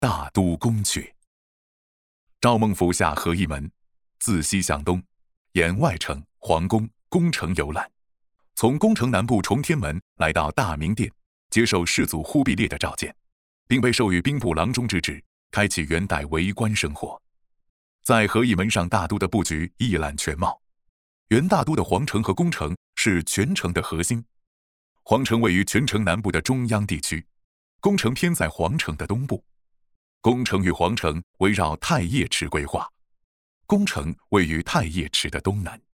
大都宫阙。赵孟俯下河一门，自西向东，沿外城、皇宫、宫城游览，从宫城南部崇天门来到大明殿，接受世祖忽必烈的召见，并被授予兵部郎中之职，开启元代为官生活。在河一门上，大都的布局一览全貌。元大都的皇城和宫城是全城的核心，皇城位于全城南部的中央地区，宫城偏在皇城的东部。宫城与皇城围绕太液池规划，宫城位于太液池的东南。